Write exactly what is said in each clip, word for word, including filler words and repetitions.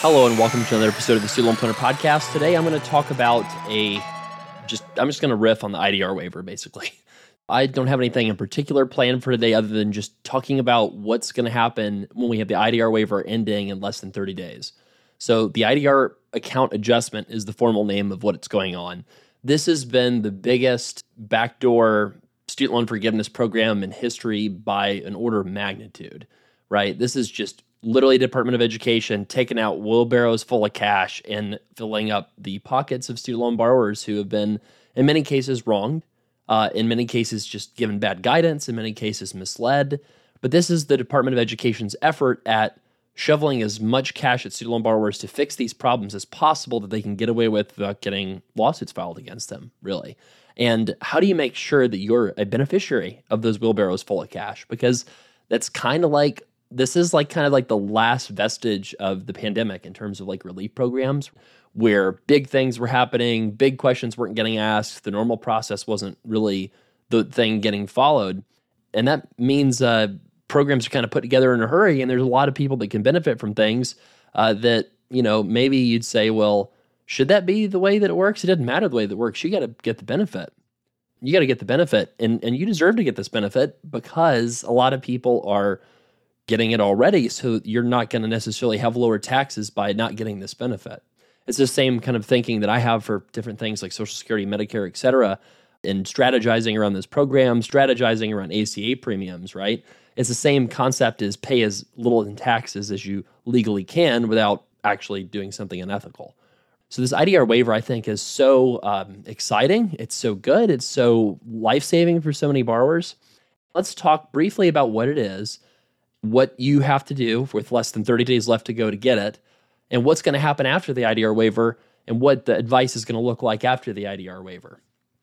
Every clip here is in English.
Hello and welcome to another episode of the Student Loan Planner Podcast. Today I'm going to talk about a, just I'm just going to riff on the I D R waiver basically. I don't have anything in particular planned for today other than just talking about what's going to happen when we have the I D R waiver ending in less than thirty days. So the I D R account adjustment is the formal name of what's going on. This has been the biggest backdoor student loan forgiveness program in history by an order of magnitude, right? This is just literally Department of Education taking out wheelbarrows full of cash and filling up the pockets of student loan borrowers who have been, in many cases, wronged, uh, in many cases just given bad guidance, in many cases misled. But this is the Department of Education's effort at shoveling as much cash at student loan borrowers to fix these problems as possible that they can get away with without getting lawsuits filed against them, really. And how do you make sure that you're a beneficiary of those wheelbarrows full of cash? Because that's kind of like This is like kind of like the last vestige of the pandemic in terms of like relief programs where big things were happening, big questions weren't getting asked, the normal process wasn't really the thing getting followed. And that means uh, programs are kind of put together in a hurry, and there's a lot of people that can benefit from things uh, that, you know, maybe you'd say, well, should that be the way that it works? It doesn't matter the way that it works. You got to get the benefit. You got to get the benefit, and, and you deserve to get this benefit because a lot of people are getting it already, so you're not going to necessarily have lower taxes by not getting this benefit. It's the same kind of thinking that I have for different things like Social Security, Medicare, et cetera, and strategizing around this program, strategizing around A C A premiums, right? It's the same concept as pay as little in taxes as you legally can without actually doing something unethical. So this I D R waiver, I think, is so um, exciting. It's so good. It's so life-saving for so many borrowers. Let's talk briefly about what it is, what you have to do with less than thirty days left to go to get it, and what's going to happen after the I D R waiver, and what the advice is going to look like after the I D R waiver.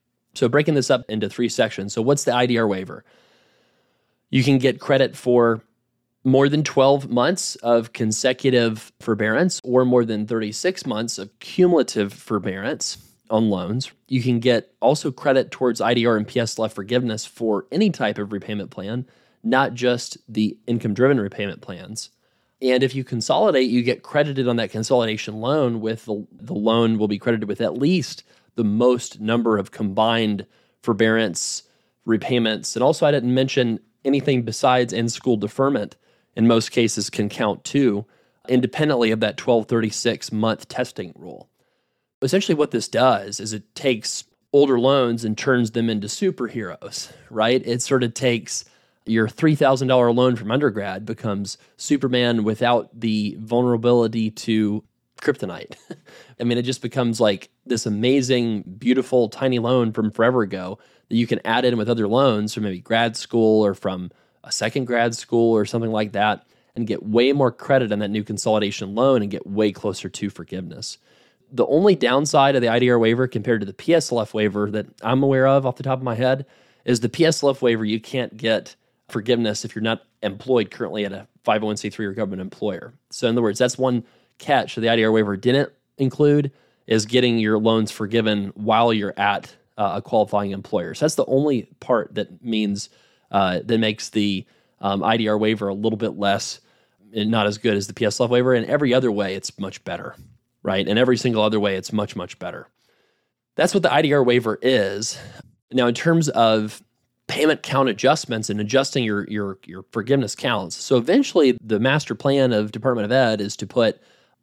So breaking this up into three sections. So what's the I D R waiver? You can get credit for more than twelve months of consecutive forbearance or more than thirty-six months of cumulative forbearance on loans. You can get also credit towards I D R and P S L F forgiveness for any type of repayment plan, not just the income-driven repayment plans. And if you consolidate, you get credited on that consolidation loan with the, the loan will be credited with at least the most number of combined forbearance repayments. And also, I didn't mention anything besides in-school deferment in most cases can count too, independently of that twelve thirty-six month testing rule. Essentially what this does is it takes older loans and turns them into superheroes, right? It sort of takes your three thousand dollars loan from undergrad becomes Superman without the vulnerability to kryptonite. I mean, it just becomes like this amazing, beautiful, tiny loan from forever ago that you can add in with other loans from maybe grad school or from a second grad school or something like that and get way more credit on that new consolidation loan and get way closer to forgiveness. The only downside of the I D R waiver compared to the P S L F waiver that I'm aware of off the top of my head is the P S L F waiver, you can't get forgiveness if you're not employed currently at a five oh one c three or government employer. So in other words, that's one catch that the I D R waiver didn't include is getting your loans forgiven while you're at uh, a qualifying employer. So that's the only part that means uh, that makes the um, I D R waiver a little bit less and not as good as the P S L F waiver. And every other way, it's much better, right? And every single other way, it's much, much better. That's what the I D R waiver is. Now, in terms of payment count adjustments and adjusting your, your, your forgiveness counts. So eventually the master plan of Department of Ed is to put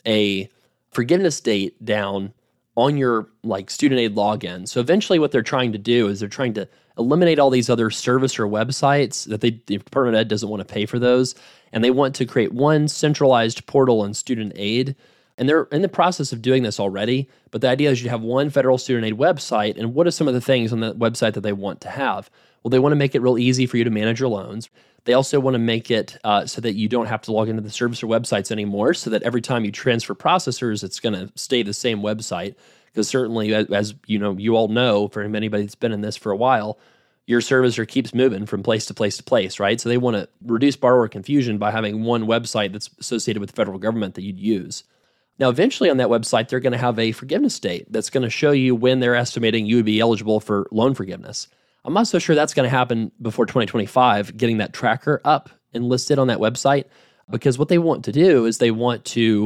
a forgiveness date down on your like student aid login. So eventually what they're trying to do is they're trying to eliminate all these other servicer websites that they, the Department of Ed doesn't want to pay for those. And they want to create one centralized portal on student aid. And they're in the process of doing this already. But the idea is you have one federal student aid website. And what are some of the things on the website that they want to have? Well, they want to make it real easy for you to manage your loans. They also want to make it uh, so that you don't have to log into the servicer websites anymore, so that every time you transfer processors, it's going to stay the same website. Because certainly, as, as you know, you all know, for anybody that's been in this for a while, your servicer keeps moving from place to place to place, right? So they want to reduce borrower confusion by having one website that's associated with the federal government that you'd use. Now, eventually on that website, they're going to have a forgiveness date that's going to show you when they're estimating you would be eligible for loan forgiveness. I'm not so sure that's going to happen before twenty twenty-five, getting that tracker up and listed on that website, because what they want to do is they want to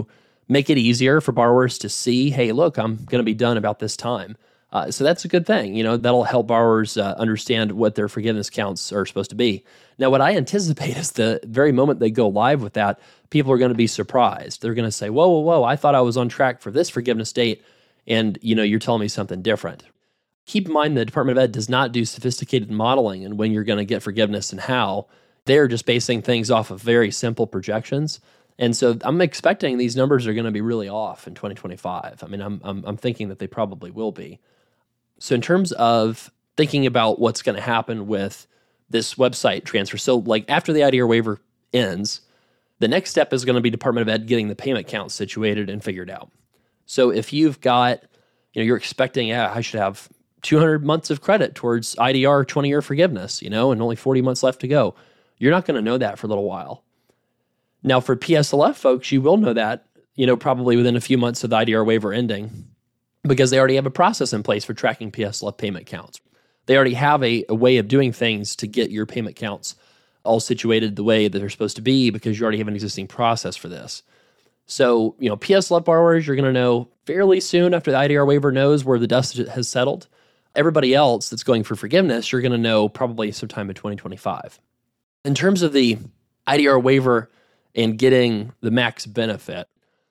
make it easier for borrowers to see, hey, look, I'm going to be done about this time. Uh, so that's a good thing. You know, that'll help borrowers uh, understand what their forgiveness counts are supposed to be. Now, what I anticipate is the very moment they go live with that, people are going to be surprised. They're going to say, whoa, whoa, whoa, I thought I was on track for this forgiveness date, and, you know, you're telling me something different. Keep in mind the Department of Ed does not do sophisticated modeling and when you're going to get forgiveness and how. They're just basing things off of very simple projections. And so I'm expecting these numbers are going to be really off in twenty twenty-five. I mean, I'm, I'm, I'm thinking that they probably will be. So in terms of thinking about what's going to happen with this website transfer, so like after the I D R waiver ends, the next step is going to be Department of Ed getting the payment count situated and figured out. So if you've got, you know, you're expecting, yeah, I should have two hundred months of credit towards I D R twenty-year forgiveness, you know, and only forty months left to go. You're not going to know that for a little while. Now, for P S L F folks, you will know that, you know, probably within a few months of the I D R waiver ending, because they already have a process in place for tracking P S L F payment counts. They already have a, a way of doing things to get your payment counts all situated the way that they're supposed to be, because you already have an existing process for this. So, you know, P S L F borrowers, you're going to know fairly soon after the I D R waiver knows where the dust has settled. Everybody else that's going for forgiveness, you're going to know probably sometime in twenty twenty-five. In terms of the I D R waiver and getting the max benefit,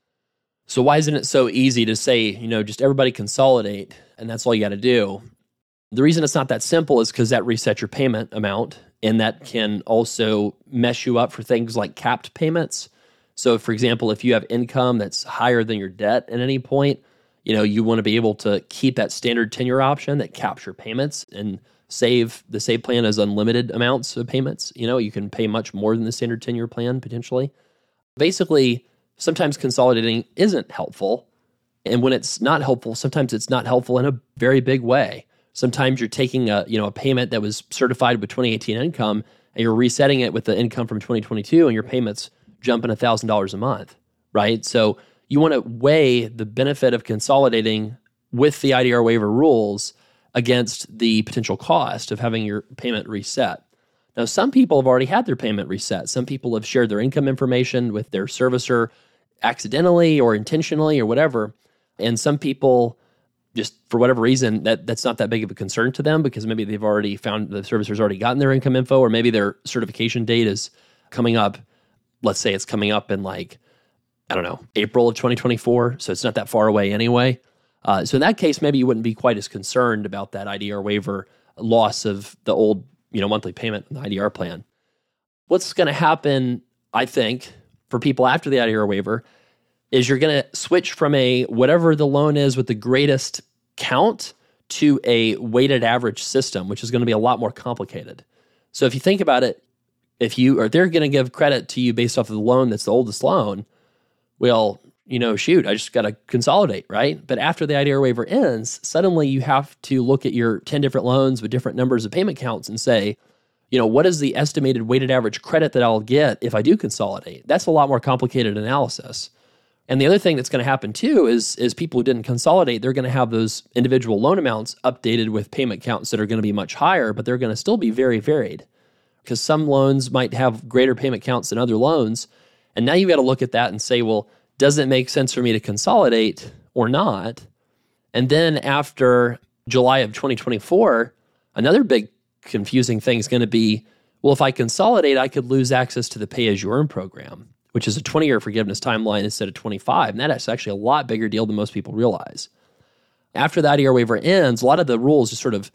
so why isn't it so easy to say, you know, just everybody consolidate and that's all you got to do? The reason it's not that simple is because that resets your payment amount, and that can also mess you up for things like capped payments. So, for example, if you have income that's higher than your debt at any point, you know, you want to be able to keep that standard tenure option that caps your payments and save. The Save plan has unlimited amounts of payments. You know, you can pay much more than the standard tenure plan potentially. Basically, sometimes consolidating isn't helpful. And when it's not helpful, sometimes it's not helpful in a very big way. Sometimes you're taking a, you know, a payment that was certified with twenty eighteen income and you're resetting it with the income from twenty twenty-two, and your payments jumping one thousand dollars a month, right? So you want to weigh the benefit of consolidating with the I D R waiver rules against the potential cost of having your payment reset. Now, some people have already had their payment reset. Some people have shared their income information with their servicer accidentally or intentionally or whatever. And some people, just for whatever reason, that, that's not that big of a concern to them, because maybe they've already found, the servicer's already gotten their income info, or maybe their certification date is coming up. Let's say it's coming up in like, I don't know, April of twenty twenty-four. So it's not that far away anyway. Uh, so in that case, maybe you wouldn't be quite as concerned about that I D R waiver loss of the old, you know, monthly payment in the I D R plan. What's going to happen, I think, for people after the I D R waiver is you're going to switch from a whatever the loan is with the greatest count to a weighted average system, which is going to be a lot more complicated. So if you think about it, if you or they're going to give credit to you based off of the loan that's the oldest loan, well, you know, shoot, I just got to consolidate, right? But after the I D R waiver ends, suddenly you have to look at your ten different loans with different numbers of payment counts and say, you know, what is the estimated weighted average credit that I'll get if I do consolidate? That's a lot more complicated analysis. And the other thing that's going to happen too is, is people who didn't consolidate, they're going to have those individual loan amounts updated with payment counts that are going to be much higher, but they're going to still be very varied, because some loans might have greater payment counts than other loans. And now you've got to look at that and say, well, does it make sense for me to consolidate or not? And then after July of twenty twenty-four, another big confusing thing is going to be, well, if I consolidate, I could lose access to the pay-as-you-earn program, which is a twenty-year forgiveness timeline instead of twenty-five. And that's actually a lot bigger deal than most people realize. After the I D R waiver ends, a lot of the rules just sort of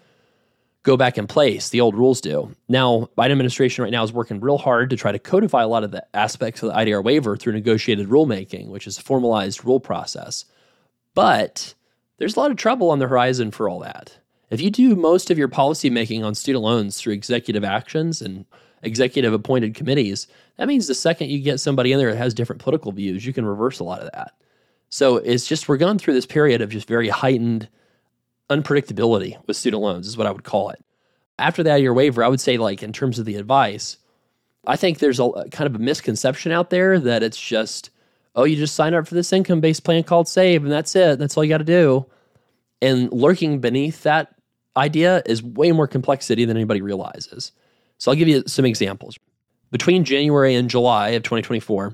go back in place. The old rules do. Now, Biden administration right now is working real hard to try to codify a lot of the aspects of the I D R waiver through negotiated rulemaking, which is a formalized rule process. But there's a lot of trouble on the horizon for all that. If you do most of your policy making on student loans through executive actions and executive appointed committees, that means the second you get somebody in there that has different political views, you can reverse a lot of that. So it's just, we're going through this period of just very heightened unpredictability with student loans is what I would call it. After that year waiver, I would say, like, in terms of the advice, I think there's a kind of a misconception out there that it's just, oh, you just sign up for this income-based plan called Save, and that's it. That's all you got to do. And lurking beneath that idea is way more complexity than anybody realizes. So I'll give you some examples. Between January and July of twenty twenty-four,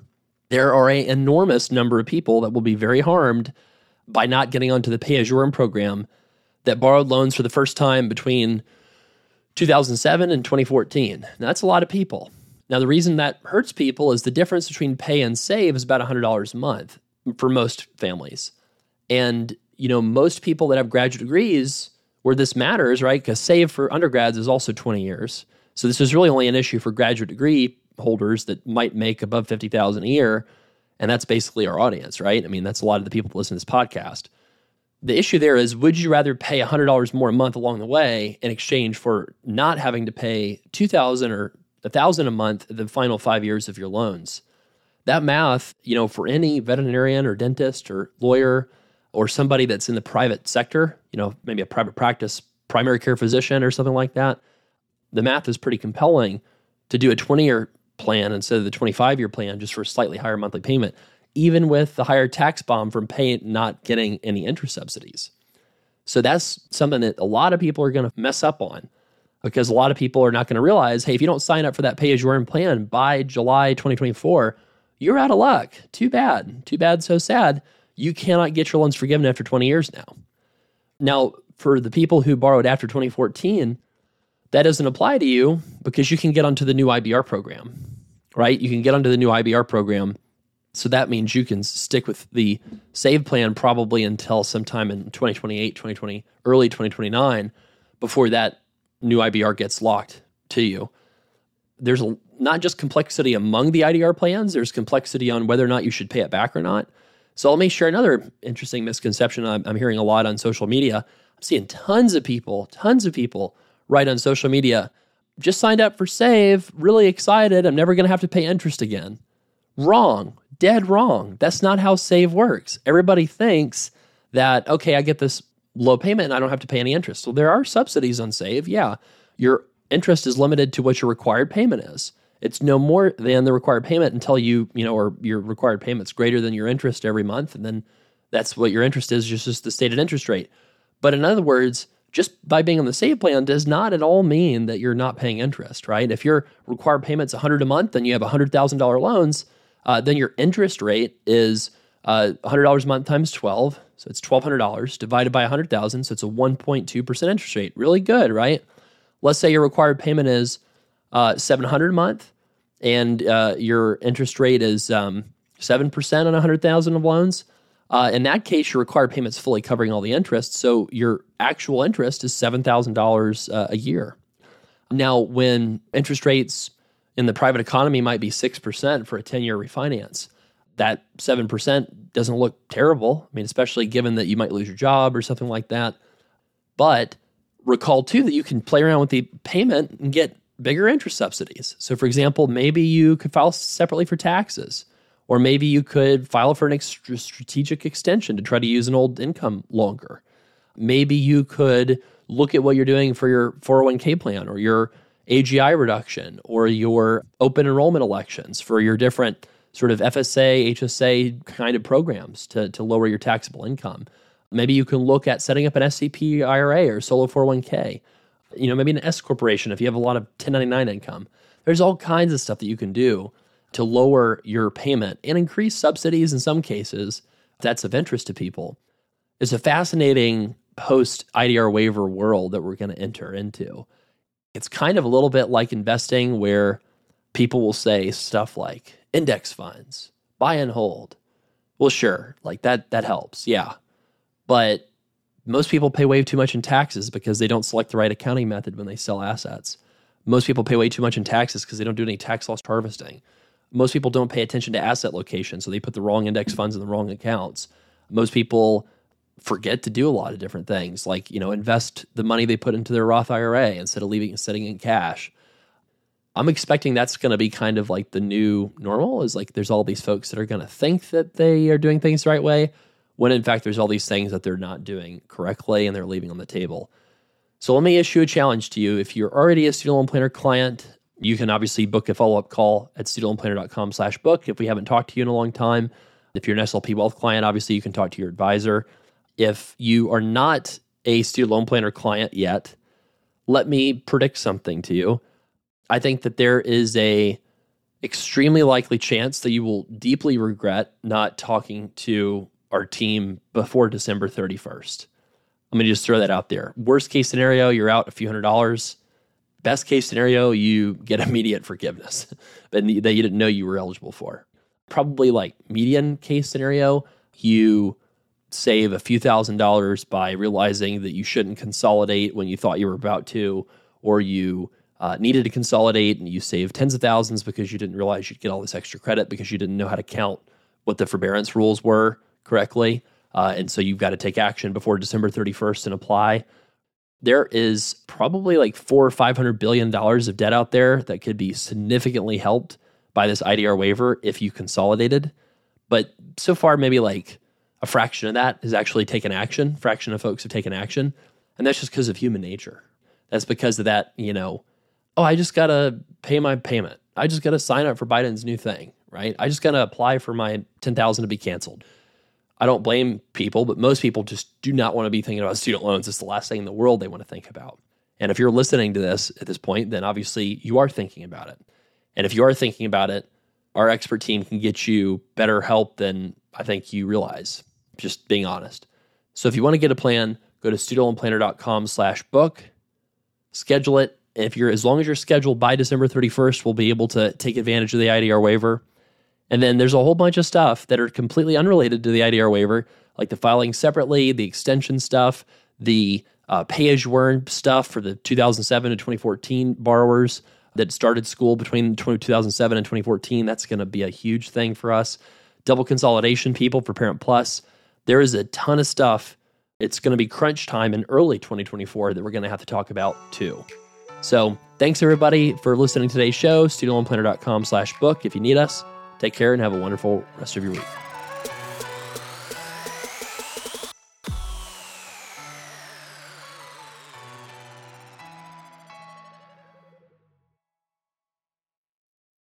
there are an enormous number of people that will be very harmed by not getting onto the pay-as-you-earn program that borrowed loans for the first time between two thousand seven and twenty fourteen. Now, that's a lot of people. Now, the reason that hurts people is the difference between pay and save is about one hundred dollars a month for most families. And, you know, most people that have graduate degrees where this matters, right? Because save for undergrads is also twenty years. So this is really only an issue for graduate degree holders that might make above fifty thousand dollars a year. And that's basically our audience, right? I mean, that's a lot of the people that listen to this podcast. The issue there is, would you rather pay one hundred dollars more a month along the way in exchange for not having to pay two thousand dollars or one thousand dollars a month the final five years of your loans? That math, you know, for any veterinarian or dentist or lawyer or somebody that's in the private sector, you know, maybe a private practice primary care physician or something like that, the math is pretty compelling to do a twenty-year plan instead of the twenty-five-year plan just for a slightly higher monthly payment, even with the higher tax bomb from paying not getting any interest subsidies. So that's something that a lot of people are going to mess up on, because a lot of people are not going to realize, hey, if you don't sign up for that pay-as-you-earn plan by July twenty twenty-four, you're out of luck. Too bad. Too bad, so sad. You cannot get your loans forgiven after twenty years now. Now, for the people who borrowed after twenty fourteen, that doesn't apply to you because you can get onto the new I B R program, right? You can get onto the new I B R program. So that means you can stick with the SAVE plan probably until sometime in twenty twenty-eight, twenty twenty, early twenty twenty-nine, before that new I B R gets locked to you. There's a, not just complexity among the I D R plans, there's complexity on whether or not you should pay it back or not. So let me share another interesting misconception I'm, I'm hearing a lot on social media. I'm seeing tons of people, tons of people write on social media, just signed up for SAVE, really excited, I'm never going to have to pay interest again. Wrong. Dead wrong. That's not how SAVE works. Everybody thinks that, okay, I get this low payment and I don't have to pay any interest. Well, there are subsidies on SAVE. Yeah, your interest is limited to what your required payment is. It's no more than the required payment until you, you know, or your required payment's greater than your interest every month. And then that's what your interest is, just, just the stated interest rate. But in other words, just by being on the SAVE plan does not at all mean that you're not paying interest, right? If your required payment's one hundred dollars a month and you have one hundred thousand dollars loans, uh, then your interest rate is uh, one hundred dollars a month times twelve. So it's twelve hundred dollars divided by one hundred thousand dollars. So it's a one point two percent interest rate. Really good, right? Let's say your required payment is uh, seven hundred dollars a month and uh, your interest rate is um, seven percent on one hundred thousand dollars of loans. Uh, in that case, your required payment's fully covering all the interest, so your actual interest is seven thousand dollars uh, a year. Now, when interest rates in the private economy might be six percent for a ten-year refinance, that seven percent doesn't look terrible. I mean, especially given that you might lose your job or something like that. But recall, too, that you can play around with the payment and get bigger interest subsidies. So, for example, maybe you could file separately for taxes. Or maybe you could file for an extra strategic extension to try to use an old income longer. Maybe you could look at what you're doing for your four oh one k plan or your A G I reduction or your open enrollment elections for your different sort of F S A, H S A kind of programs to, to lower your taxable income. Maybe you can look at setting up an S C P I R A or solo four oh one k. You know, maybe an S corporation if you have a lot of ten ninety-nine income. There's all kinds of stuff that you can do to lower your payment and increase subsidies in some cases, if that's of interest to people. It's a fascinating post-I D R waiver world that we're going to enter into. It's kind of a little bit like investing where people will say stuff like index funds, buy and hold. Well, sure, like that that helps, yeah. But most people pay way too much in taxes because they don't select the right accounting method when they sell assets. Most people pay way too much in taxes because they don't do any tax loss harvesting. Most people don't pay attention to asset location, so they put the wrong index funds in the wrong accounts. Most people forget to do a lot of different things, like, you know, invest the money they put into their Roth I R A instead of leaving it sitting in cash. I'm expecting that's going to be kind of like the new normal, is like there's all these folks that are going to think that they are doing things the right way, when in fact there's all these things that they're not doing correctly and they're leaving on the table. So let me issue a challenge to you. If you're already a Student Loan Planner client, you can obviously book a follow-up call at studentloanplanner.com slash book if we haven't talked to you in a long time. If you're an S L P Wealth client, obviously you can talk to your advisor. If you are not a Student Loan Planner client yet, let me predict something to you. I think that there is a extremely likely chance that you will deeply regret not talking to our team before December thirty-first. Let me just throw that out there. Worst case scenario, you're out a few hundred dollars. Best case scenario, you get immediate forgiveness that you didn't know you were eligible for. Probably like median case scenario, you save a few thousand dollars by realizing that you shouldn't consolidate when you thought you were about to, or you uh, needed to consolidate and you save tens of thousands because you didn't realize you'd get all this extra credit because you didn't know how to count what the forbearance rules were correctly. Uh, and so you've got to take action before December thirty-first and apply. There is probably like four or five hundred billion dollars of debt out there that could be significantly helped by this I D R waiver if you consolidated. But so far, maybe like a fraction of that has actually taken action. Fraction of folks have taken action. And that's just because of human nature. That's because of that, you know, oh, I just got to pay my payment. I just got to sign up for Biden's new thing, right? I just got to apply for my ten thousand dollars to be canceled. I don't blame people, but most people just do not want to be thinking about student loans. It's the last thing in the world they want to think about. And if you're listening to this at this point, then obviously you are thinking about it. And if you are thinking about it, our expert team can get you better help than I think you realize, just being honest. So if you want to get a plan, go to studentloanplanner.com slash book, schedule it. And if you're, as long as you're scheduled by December thirty-first, we'll be able to take advantage of the I D R waiver. And then there's a whole bunch of stuff that are completely unrelated to the I D R waiver, like the filing separately, the extension stuff, the uh, pay-as-you-earn stuff for the two thousand seven to twenty fourteen borrowers that started school between two thousand seven and twenty fourteen. That's going to be a huge thing for us. Double consolidation people for Parent Plus. There is a ton of stuff. It's going to be crunch time in early twenty twenty-four that we're going to have to talk about too. So thanks everybody for listening to today's show. studentloanplanner.com slash book if you need us. Take care and have a wonderful rest of your week.